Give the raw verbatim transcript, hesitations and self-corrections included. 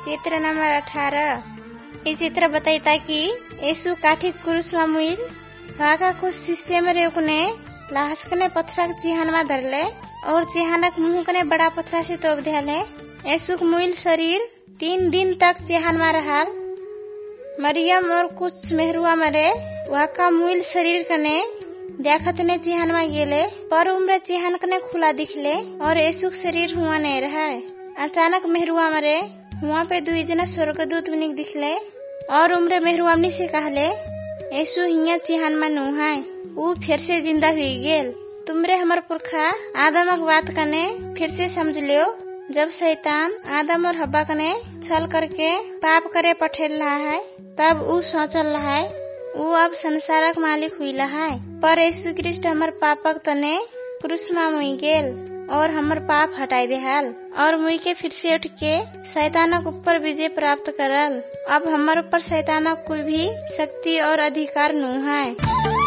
चित्र नंबर अठारह। ये चित्र बताइता कि यीशु काठी क्रूस में मुइल वाका कुछ शिष्य मरे उकने लाहस कने पत्थर चिहानमा धरले और चिहानक मुंह कने बड़ा पत्थर से तोप दियाले। यीशु मुइल शरीर तीन दिन तक चिहानमा रहल। मरियम और कुछ मेहरुआ मरे वाका मुइल शरीर कने देखत ने चिहानमा गेले पर उम्र चिहान कने खुला दिखले और यीशु शरीर हुआ नहीं रहा। अचानक मेहरुआ मरे हुआ पे दुई जना स्वर्गदूत बनिक दिखले और उम्र मेहरुआमनी से कहले यीशु हिया चिहानमा नु है। वो फिर से जिंदा हुई गेल। तुमरे हमर पुरखा आदमक बात कने फिर से समझ लियो। जब शैतान आदम और हब्बा कने छल करके पाप करे पठेल रहा है तब वो सोचल रहा है वो अब संसारक मालिक हुई है। पर यीशु कृष्ण हमर पापक तने क्रूस में मुई गेल और हमर पाप हटाई देहल और मुई के फिर से उठ के शैतानक ऊपर विजय प्राप्त करल। अब हमर ऊपर शैतानक कोई भी शक्ति और अधिकार नु है।